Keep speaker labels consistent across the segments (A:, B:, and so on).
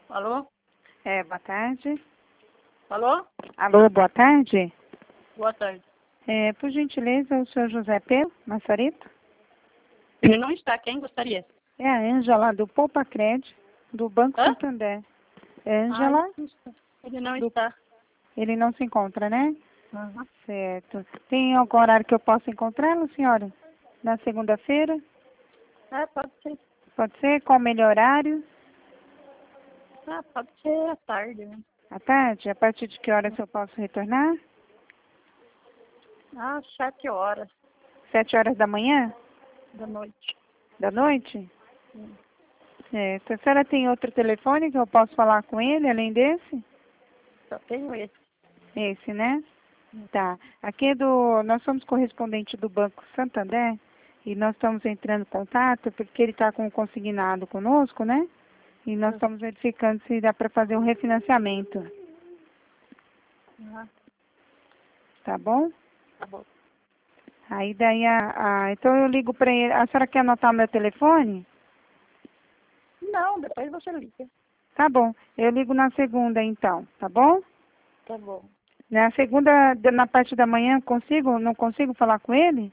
A: Alô?
B: Boa tarde.
A: Alô?
B: Alô, boa tarde.
A: Boa tarde.
B: Por gentileza, o senhor José Pedro Massarito?
A: Ele não está. Quem gostaria?
B: É a Ângela, do Poupa Cred, do Banco
A: Hã?
B: Santander. Ângela,
A: Ele não está.
B: ele não se encontra, né?
A: Uhum.
B: Certo. Tem algum horário que eu possa encontrá-lo, senhora? Na segunda-feira?
A: Pode ser.
B: Pode ser? Qual o melhor horário?
A: Pode ser à tarde, né?
B: À tarde? A partir de que horas eu posso retornar?
A: 7 horas
B: 7 horas da manhã?
A: da noite.
B: Da noite?
A: Sim.
B: Certo. A senhora tem outro telefone que eu posso falar com ele, além desse?
A: Só tenho esse.
B: Esse, né? Tá. Nós somos correspondente do Banco Santander e nós estamos entrando em contato porque ele está com o consignado conosco, né? E nós estamos verificando se dá para fazer um refinanciamento. Tá bom?
A: Tá bom.
B: Aí daí então eu ligo para ele. A senhora quer anotar meu telefone?
A: Não, depois você liga.
B: Tá bom. Eu ligo na segunda então, tá bom?
A: Tá bom.
B: Na segunda, na parte da manhã, não consigo falar com ele?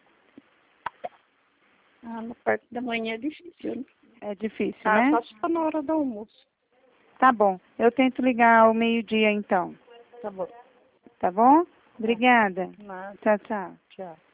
A: Na parte da manhã é difícil, né?
B: É difícil, né?
A: Só se for na hora do almoço.
B: Tá bom. Eu tento ligar ao meio-dia então.
A: Tá bom.
B: Tá bom? Obrigada.
A: Nada.
B: Tchau, tchau.
A: Tchau.